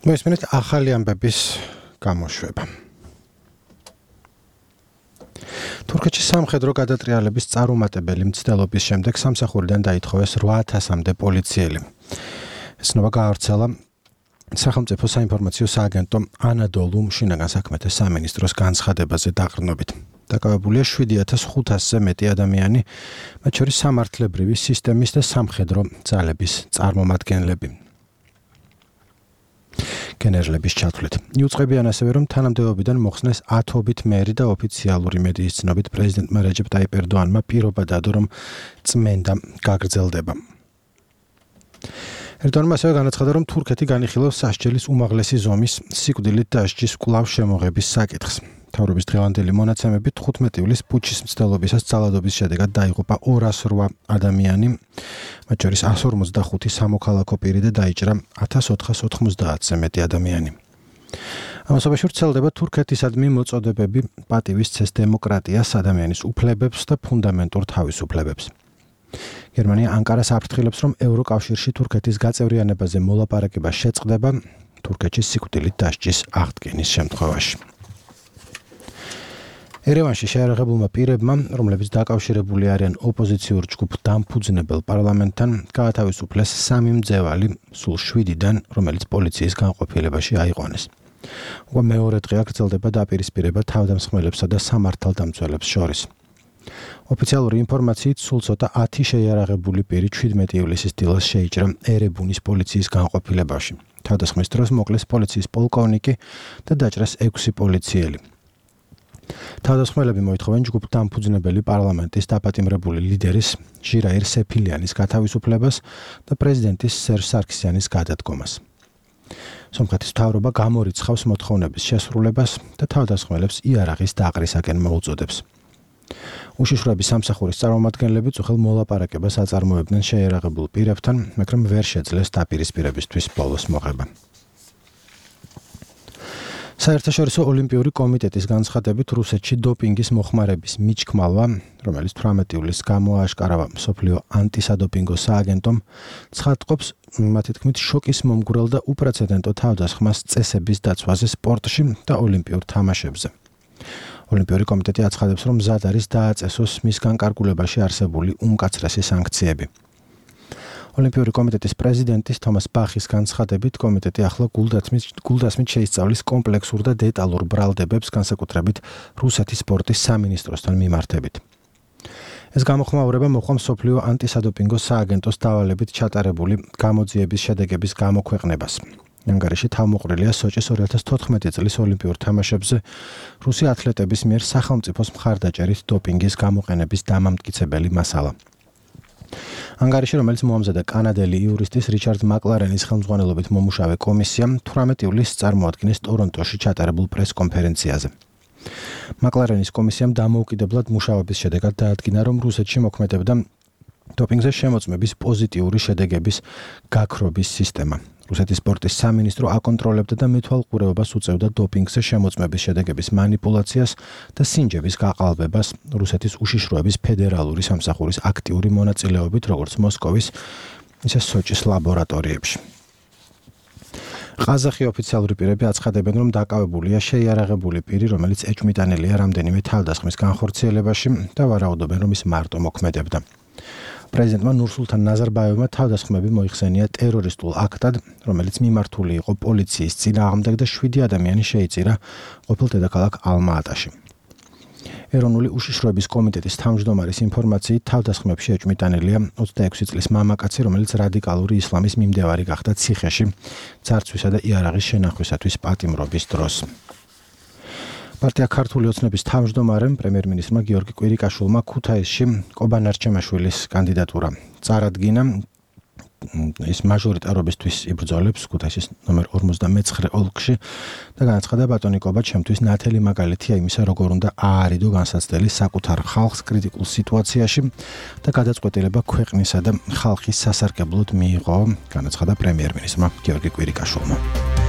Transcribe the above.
მოისმენთ ახალი ამბების გამოშვება. თურქეთში სამხედრო გადატრიალების წარუმატებელი მცდელობის შემდეგ სამსახურიდან დაითხოვეს 8,000-მდე პოლიციელი. ეს ნოვა გაავრცელა სახელმწიფო საინფორმაციო სააგენტო ანადოლუ შინაგან საქმეთა სამინისტროს განცხადებაზე დაყრდნობით. დაკავებულია 7,500-ზე მეტი ადამიანი, მათ შორის სამართლებრივი სისტემის და სამხედრო ძალების წარმომადგენლები. გენერლების ჩათვლით. იუწყებიან ასევე, რომ თანამდებობიდან მოხსნეს 10-ობით მერი და ოფიციალური მედიის ცნობით პრეზიდენტმა რეჯეპ ტაიპ ერდოანმა პირობა დადო, რომ წმენდა გაგრძელდება. ერდოანმა ასევე განაცხადა, რომ თურქეთი განიხილავს სასჯელის უმაღლესი ზომის სიკვდილით დასჯის კვლავ შემოღების საკითხს. მთავრობის დღევანდელი მონაცემებით 15 ივლისს პუჩის მცდელობისას ძალადობის შედეგად დაიღუპა 208 ადამიანი, მათ შორის 155 სამოქალაქო პირი და დაიჭრა 1490-ზე მეტი ადამიანი. ამასობაში ვრცელდება თურქეთისადმი მოწოდებები პატივისცეს დემოკრატიას, ადამიანის უფლებებს და ფუნდამენტურ თავისუფლებებს. გერმანია ანკარას აფრთხილებს, რომ ევროკავშირში თურქეთის გაწევრიანებაზე მოლაპარაკება შეწყდება თურქეთში სიკვდილით დასჯის აღდგენის შემთხვევაში. ერევანში შეიარაღებულმა პირებმა, რომლებიც დაკავშირებული არიან ოპოზიციურ ჯგუფ დამფუძნებელ პარლამენტთან, გაათავისუფლეს 3 მძევალი სულ 7-დან, რომელიც პოლიციის განყოფილებაში აიყვანეს. უკვე მეორე დღე გრძელდება დაპირისპირება თავდამსხმელებსა და სამართალდამცველებს შორის. ოფიციალური ინფორმაციით სულ ცოტა 10 შეიარაღებული პირი 17 ივლისის დილას შეიჭრა ერებუნის პოლიციის განყოფილებაში. თავდასხმის დროს მოკლეს პოლიციის პოლკოვნიკი და დაჭრეს 6 პოლიციელი. თავდასხმელები მოითხოვენ ჯგუფ დამფუძნებელი პარლამენტის დაპატიმრებული ლიდერის ჟირაირ სეფილიანის გათავისუფლებას და პრეზიდენტის სერჟ სარქისიანის გადადგომას. სომხეთის მთავრობა გამორიცხავს მოთხოვნების შესრულებას და თავდასხმელებს იარაღის დაყრისაკენ მოუწოდებს. უშიშროების სამსახურის წარმომადგენლები წუხელ მოლაპარაკებას აწარმოებდნენ შეიარაღებულ პირებთან, მაგრამ ვერ შეძლეს დაპირისპირებისთვის ბოლოს მოღება. საერთაშორისო ოლიმპიური კომიტეტის განცხადებით რუსეთში დოპინგის მოხმარების მიჩქმალვა, რომელიც 18 ივლისს გამოააშკარავა მსოფლიო ანტისადოპინგო სააგენტომ, ცხადყოფს მათი თქმით შოკის მომგვრელ და უპრეცედენტო თავდასხმას წესების დაცვაზე სპორტში და ოლიმპიურ თამაშებზე. ოლიმპიური კომიტეტი აცხადებს, რომ მზად არის დააწესოს მის განკარგულებაში არსებული უმკაცრესი სანქციები. ოლიმპიური კომიტეტის პრეზიდენტის თომას ბახის განცხადებით, კომიტეტი ახლა გულდასმით შეისწავლის კომპლექსურ და დეტალურ ბრალდებებს, განსაკუთრებით რუსეთის სპორტის სამინისტროსთან მიმართებით. ეს გამოხმაურება მოჰყვა მსოფლიო ანტისადოპინგო სააგენტოს დავალებით ჩატარებული გამოძიების შედეგების გამოქვეყნებას. ანგარიში თავმოყრილია სოჭის 2014 წლის ოლიმპიურ თამაშებზე რუსი ათლეტების მიერ სახელმწიფოს მხარდაჭერით დოპინგის გამოყენების დამამტკიცებელი მასალა. ანგარიში, რომელიც მოამზადა კანადელი იურისტის რიჩარდ მაკლარენის ხელმძღვანელობით მომუშავე კომისიამ, 18 ივლისს წარმოადგინეს ტორონტოში ჩატარებულ პრეს-კონფერენციაზე. მაკლარენის კომისიამ დამოუკიდებლად მუშაობის შედეგად დაადგინა, რომ რუსეთში მოქმედებდა დოპინგზე შემოწმების პოზიტიური შედეგების გაქრობის სისტემა. რუსეთის სპორტის სამინისტრო აკონტროლებდა და მეთვალყურეობას უწევდა დოპინგზე შემოწმების შედეგების манипуляციას და სინჯების გაყალბებას რუსეთის უშიშროების ფედერალური სამსახურის აქტიური მონაწილეობით, როგორც მოსკოვის, ისე სოჭის ლაბორატორიებში. ყაზახი ოფიციალური პირები აცხადებენ, რომ დაკავებულია შეიარაღებული პირი, რომელიც ეჭვმიტანილია რამდენიმე თავდასხმის განხორციელებაში და ვარაუდობენ, რომ ის მარტო მოქმედებდა. პრეზიდენტმა ნურსულთან ნაზარბაევმა თავდასხმები მოიხსენია ტერორისტულ აქტად, რომელიც მიმართული იყო პოლიციის წინააღმდეგ და 7 ადამიანი შეიწირა ყოფილ დედაქალაქ ალმა-ატაში. ეროვნული უშიშროების კომიტეტის თავმჯდომარის ინფორმაციით თავდასხმებში ეჭვმიტანილია 26 წლის მამაკაცი, რომელიც რადიკალური ისლამის მიმდევარი გახდა ციხეში ძარცვისა და იარაღის შენახვისათვის პატიმრობის დროს. პარტია ქართული ოცნების თავმჯდომარემ პრემიერ-მინისტრმა გიორგი კვირიკაშვილმა ქუთაისში კობან არჩემაშვილის კანდიდატურა წარადგინა. ის მაჟორიტარობისთვის იბრძოლებს ქუთაისის ნომერ 59 ოლქში და განაცხადა, ბატონი კობა ჩემთვის ნათელი მაგალითია იმისა, როგორ უნდა აარიდო განსაცდელი საკუთარ ხალხს კრიტიკულ სიტუაციაში და გადაწყვეტილება ქვეყნისა და ხალხის სასარგებლოდ მიიღო, განაცხადა პრემიერ-მინისტრმა გიორგი კვირიკაშვილმა.